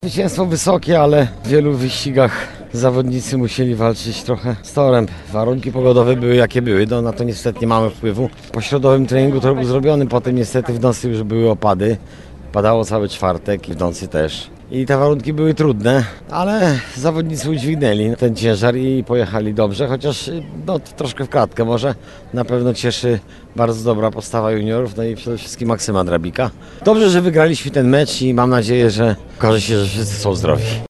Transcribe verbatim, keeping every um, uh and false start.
Zwycięstwo wysokie, ale w wielu wyścigach zawodnicy musieli walczyć trochę z torem. Warunki pogodowe były jakie były, no, na to niestety nie mamy wpływu. Po środowym treningu to był zrobiony, potem niestety w nocy już były opady. Padało cały czwartek i w nocy też. I te warunki były trudne, ale zawodnicy udźwignęli ten ciężar i pojechali dobrze, chociaż no, troszkę w kratkę może. Na pewno cieszy bardzo dobra postawa juniorów, no i przede wszystkim Maksyma Drabika. Dobrze, że wygraliśmy ten mecz i mam nadzieję, że okaże się, że wszyscy są zdrowi.